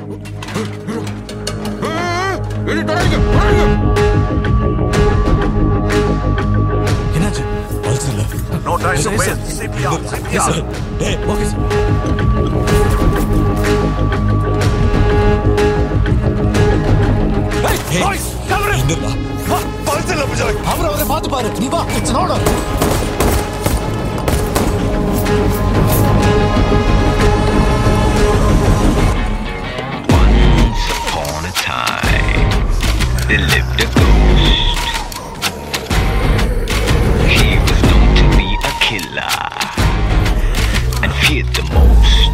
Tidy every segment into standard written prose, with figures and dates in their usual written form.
என்னாச்சு? பல்ஸ் இல்ல. No time to Yes, waste. sir. CPR, Yes, CPR. sir. Hey, okay, sir. Hey, Boys, cover him. Enthira. Pulse இல்ல புஜாய். அவரை பார்த்து பாரு. நீ வா. It's an order. Once upon a time, there lived a ghost. He was known to be a killer and feared the most.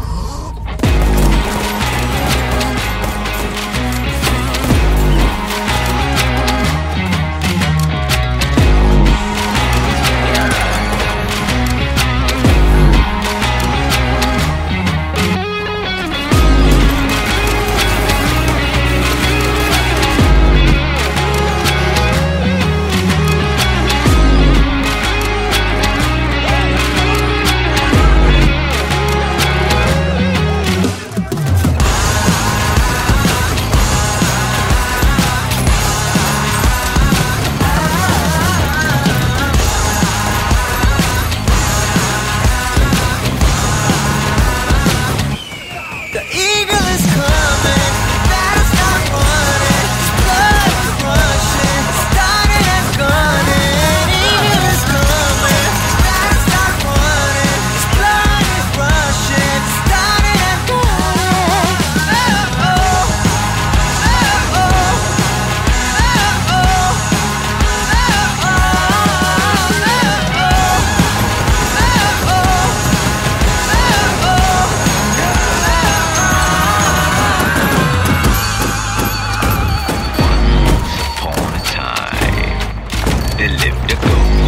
The eagle is coming, better start running. His blood is rushing, starting and gunning. Eagle is coming, better start running. His blood is rushing, starting and gunning. Oh oh, oh oh, oh oh, oh Upon a time, there lived a ghost.